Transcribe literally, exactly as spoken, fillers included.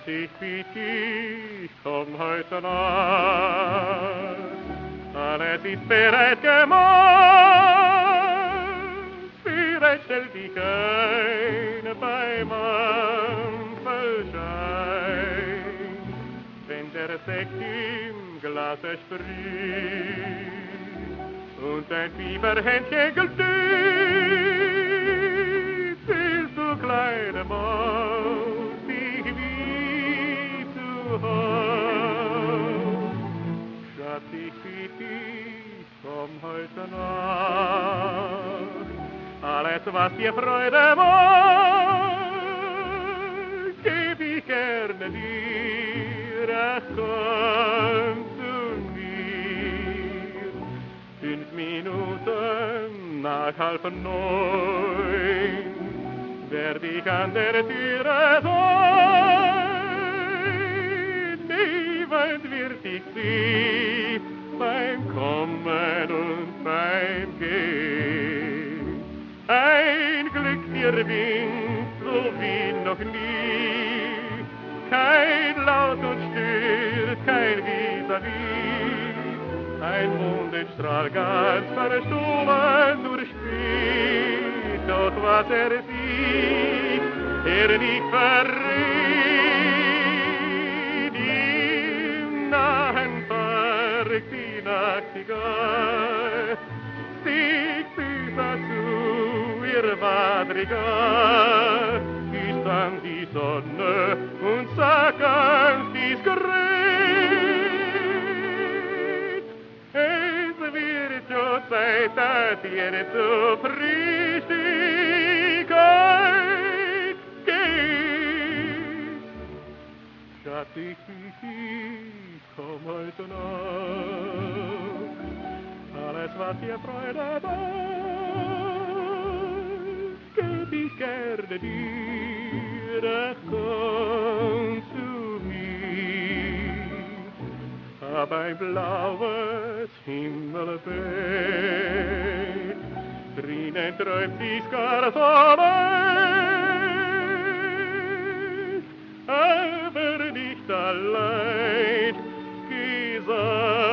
ich bitt dich, komm heute Nacht. Alles ist bereit gemacht, vielleicht stell dich ein beim Apfelschein. Wenn der Sekt im Glase sprüht und dein Fieberhändchen glüht, willst du, kleine Maus, dich wie zu Haus. Schatz, ich bitt dich, komm heute Nacht. Alles, was dir Freude macht, geb ich gerne dir, ach komm zu mir. Fünf Minuten nach halb neun werd ich an der Türe sein. Niemand wird dich sehen beim Kommen und beim Gehen. Ein Glück dir winkt, so wie noch nie. Kein Laut und stört, kein Vis-à-vis. Ein Mondenstrahl ganz verstohlen durchspielt, doch was er sieht, er nicht verrät. Im nahen Park die Nachtigall stieg bis dazu ihr Madrigal, küsst an die Sonne und sagt ganz diskret: es wird schon Zeit, dass ihr zur Frühstückkeit geht. Schatz, ich bitt dich, komm heute Nacht. Alles, was dir Freude macht, geb ich gerne dir, ach komm zu mir. Hab ein blaues Himmelbett, drinnen träumt die Skarsonet, aber nicht allein, gesagt.